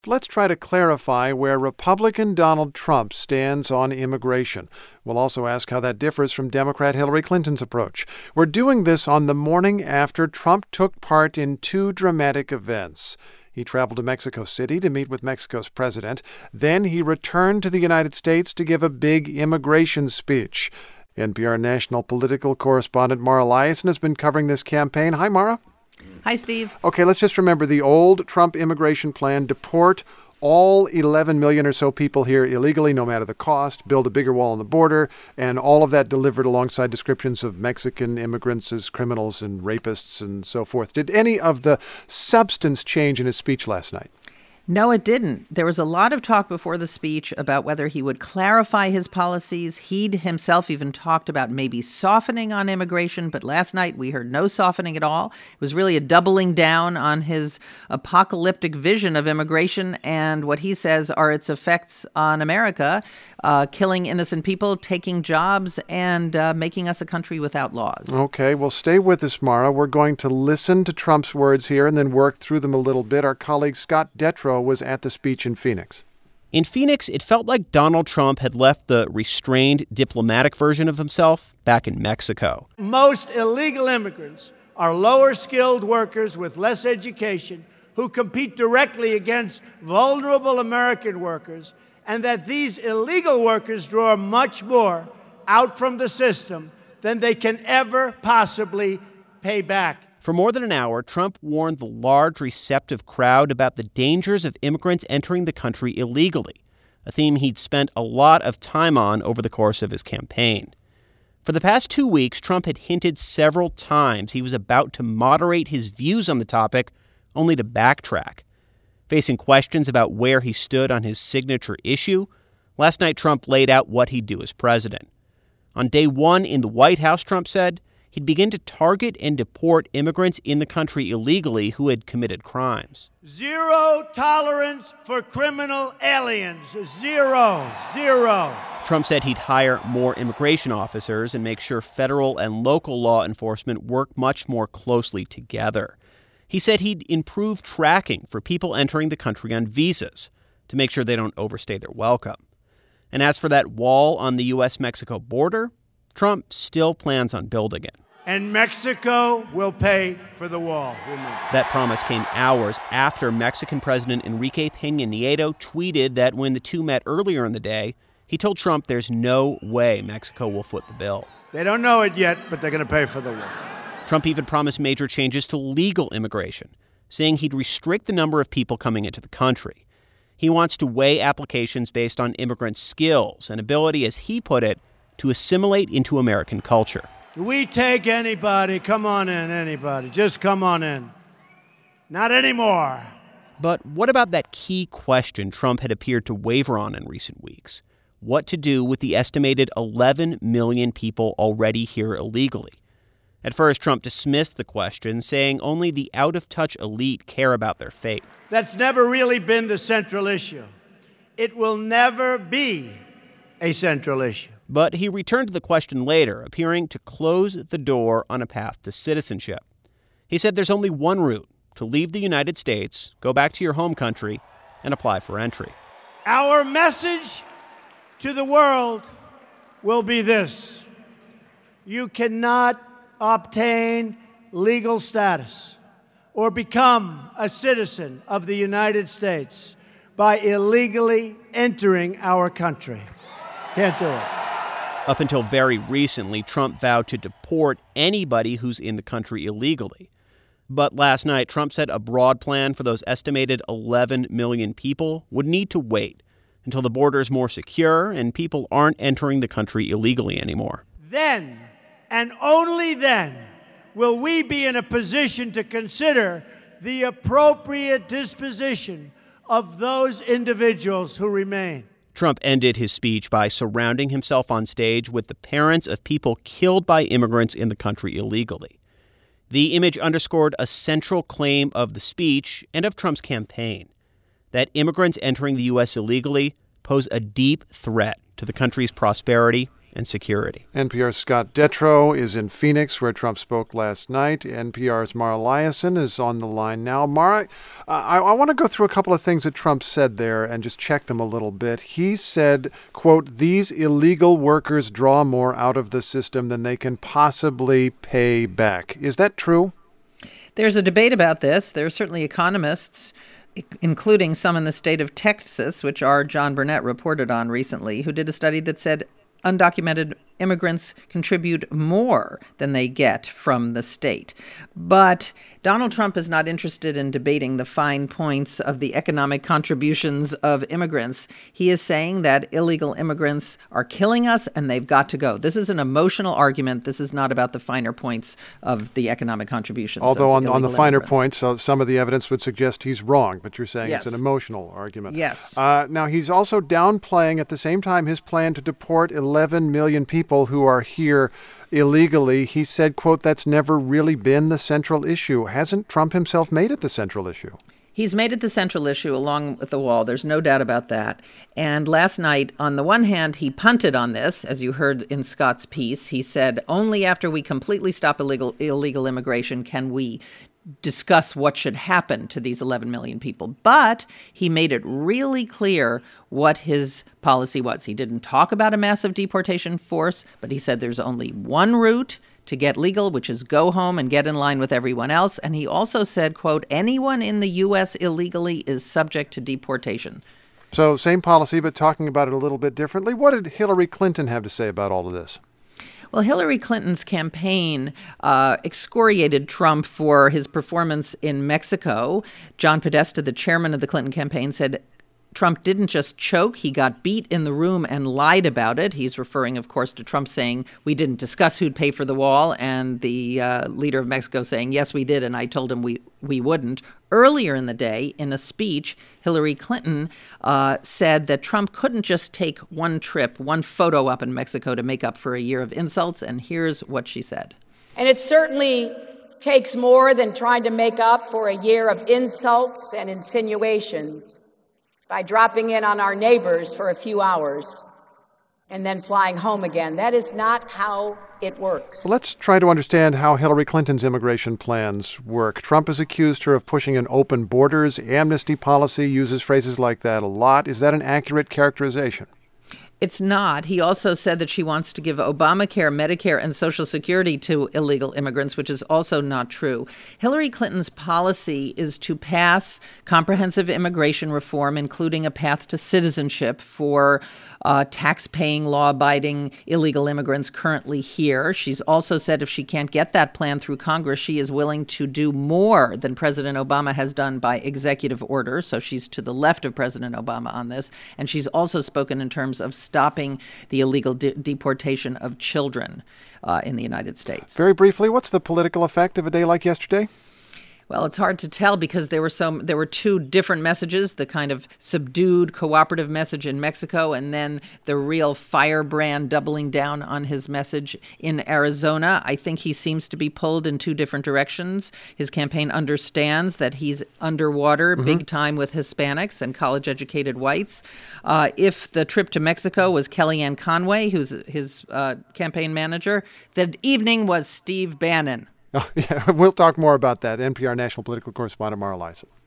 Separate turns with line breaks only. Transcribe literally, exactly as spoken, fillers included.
Let's try to clarify where Republican Donald Trump stands on immigration. We'll also ask how that differs from Democrat Hillary Clinton's approach. We're doing this on the morning after Trump took part in two dramatic events. He traveled to Mexico City to meet with Mexico's president. Then he returned to the United States to give a big immigration speech. N P R national political correspondent Mara Liasson has been covering this campaign. Hi, Mara.
Hi, Steve.
Okay, let's just remember the old Trump immigration plan: deport all eleven million or so people here illegally, no matter the cost, build a bigger wall on the border, and all of that delivered alongside descriptions of Mexican immigrants as criminals and rapists and so forth. Did any of the substance change in his speech last night?
No, it didn't. There was a lot of talk before the speech about whether he would clarify his policies. He'd himself even talked about maybe softening on immigration, but last night we heard no softening at all. It was really a doubling down on his apocalyptic vision of immigration and what he says are its effects on America, uh, killing innocent people, taking jobs, and uh, making us a country without laws.
Okay, well, stay with us, Mara. We're going to listen to Trump's words here and then work through them a little bit. Our colleague Scott Detrow was at the speech in Phoenix.
In Phoenix, it felt like Donald Trump had left the restrained diplomatic version of himself back in Mexico.
Most illegal immigrants are lower-skilled workers with less education who compete directly against vulnerable American workers, and that these illegal workers draw much more out from the system than they can ever possibly pay back.
For more than an hour, Trump warned the large, receptive crowd about the dangers of immigrants entering the country illegally, a theme he'd spent a lot of time on over the course of his campaign. For the past two weeks, Trump had hinted several times he was about to moderate his views on the topic, only to backtrack. Facing questions about where he stood on his signature issue, last night Trump laid out what he'd do as president. On day one in the White House, Trump said, he'd begin to target and deport immigrants in the country illegally who had committed crimes.
Zero tolerance for criminal aliens. Zero. Zero.
Trump said he'd hire more immigration officers and make sure federal and local law enforcement work much more closely together. He said he'd improve tracking for people entering the country on visas to make sure they don't overstay their welcome. And as for that wall on the U S Mexico border, Trump still plans on building it.
And Mexico will pay for the wall.
That promise came hours after Mexican President Enrique Peña Nieto tweeted that when the two met earlier in the day, he told Trump there's no way Mexico will foot the bill.
They don't know it yet, but they're going to pay for the wall.
Trump even promised major changes to legal immigration, saying he'd restrict the number of people coming into the country. He wants to weigh applications based on immigrant skills and ability, as he put it, to assimilate into American culture.
We take anybody. Come on in, anybody. Just come on in. Not anymore.
But what about that key question Trump had appeared to waver on in recent weeks? What to do with the estimated eleven million people already here illegally? At first, Trump dismissed the question, saying only the out-of-touch elite care about their fate.
That's never really been the central issue. It will never be a central issue.
But he returned to the question later, appearing to close the door on a path to citizenship. He said there's only one route: to leave the United States, go back to your home country, and apply for entry.
Our message to the world will be this: you cannot obtain legal status or become a citizen of the United States by illegally entering our country. Can't do it.
Up until very recently, Trump vowed to deport anybody who's in the country illegally. But last night, Trump said a broad plan for those estimated eleven million people would need to wait until the border is more secure and people aren't entering the country illegally anymore.
Then, and only then, will we be in a position to consider the appropriate disposition of those individuals who remain.
Trump ended his speech by surrounding himself on stage with the parents of people killed by immigrants in the country illegally. The image underscored a central claim of the speech and of Trump's campaign, that immigrants entering the U S illegally pose a deep threat to the country's prosperity and security.
N P R's Scott Detrow is in Phoenix, where Trump spoke last night. N P R's Mara Liasson is on the line now. Mara, I, I want to go through a couple of things that Trump said there and just check them a little bit. He said, quote, "These illegal workers draw more out of the system than they can possibly pay back." Is that true?
There's a debate about this. There are certainly economists, including some in the state of Texas, which our John Burnett reported on recently, who did a study that said undocumented immigrants contribute more than they get from the state. But Donald Trump is not interested in debating the fine points of the economic contributions of immigrants. He is saying that illegal immigrants are killing us and they've got to go. This is an emotional argument. This is not about the finer points of the economic contributions.
Although on, on the finer
immigrants.
points, uh, some of the evidence would suggest he's wrong, but you're saying
Yes.
it's an emotional argument.
Yes.
Uh, now, he's also downplaying at the same time his plan to deport eleven million people who are here illegally. He said, quote, "That's never really been the central issue." Hasn't Trump himself made it the central issue?
He's made it the central issue along with the wall. There's no doubt about that. And last night, on the one hand, he punted on this, as you heard in Scott's piece. He said, only after we completely stop illegal illegal immigration can we discuss what should happen to these eleven million people. But he made it really clear what his policy was. He didn't talk about a massive deportation force, but he said there's only one route to get legal, which is go home and get in line with everyone else. And he also said, quote, anyone in the U S illegally is subject to deportation.
So same policy, but talking about it a little bit differently. What did Hillary Clinton have to say about all of this?
Well, Hillary Clinton's campaign uh, excoriated Trump for his performance in Mexico. John Podesta, the chairman of the Clinton campaign, said Trump didn't just choke, he got beat in the room and lied about it. He's referring, of course, to Trump saying we didn't discuss who'd pay for the wall, and the uh, leader of Mexico saying, yes, we did, and I told him we, we wouldn't. Earlier in the day, in a speech, Hillary Clinton uh, said that Trump couldn't just take one trip, one photo up in Mexico to make up for a year of insults, and here's what she said.
And it certainly takes more than trying to make up for a year of insults and insinuations by dropping in on our neighbors for a few hours and then flying home again. That is not how it works.
Well, let's try to understand how Hillary Clinton's immigration plans work. Trump has accused her of pushing an open borders, amnesty policy, uses phrases like that a lot. Is that an accurate characterization?
It's not. He also said that she wants to give Obamacare, Medicare, and Social Security to illegal immigrants, which is also not true. Hillary Clinton's policy is to pass comprehensive immigration reform, including a path to citizenship for uh, tax-paying, law-abiding illegal immigrants currently here. She's also said if she can't get that plan through Congress, she is willing to do more than President Obama has done by executive order. So she's to the left of President Obama on this. And she's also spoken in terms of stopping the illegal de- deportation of children uh, in the United States.
Very briefly, what's the political effect of a day like yesterday?
Well, it's hard to tell because there were so there were two different messages, the kind of subdued cooperative message in Mexico and then the real firebrand doubling down on his message in Arizona. I think he seems to be pulled in two different directions. His campaign understands that he's underwater mm-hmm. big time with Hispanics and college-educated whites. Uh, if the trip to Mexico was Kellyanne Conway, who's his uh, campaign manager, the evening was Steve Bannon.
Oh, yeah, we'll talk more about that. N P R national political correspondent Mara Liasson.